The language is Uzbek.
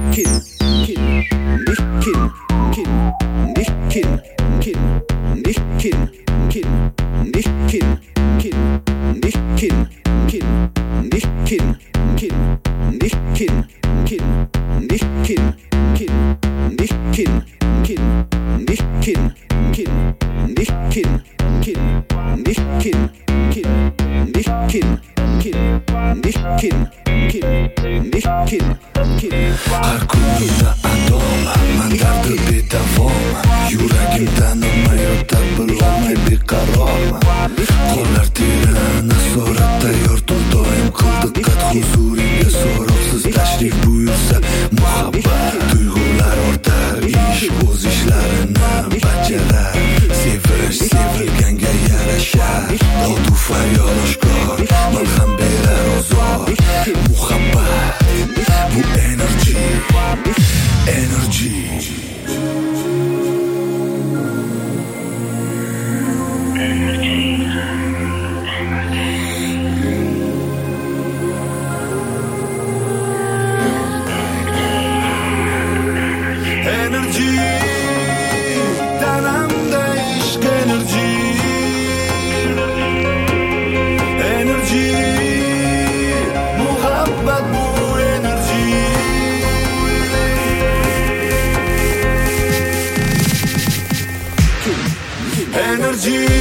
Har kunimda atom, man dardi bedavom. Yuragimda nima yotar bilolmay beqarorman. Qo'llar terini so'rab tayyor tur doim qil diqqat. Huzuringga so'roqsiz tashrif buyursa muhabbat. Tuyg'ular ortar, ish o'z ishlarini bajarar. Sevish sevilganga yarashar. Dodu faryod oshkor, malham berar ozor. Muhabbat bu energy. Energy, tanamda ishq energy. Energy, muhabbat bu energy. Energy.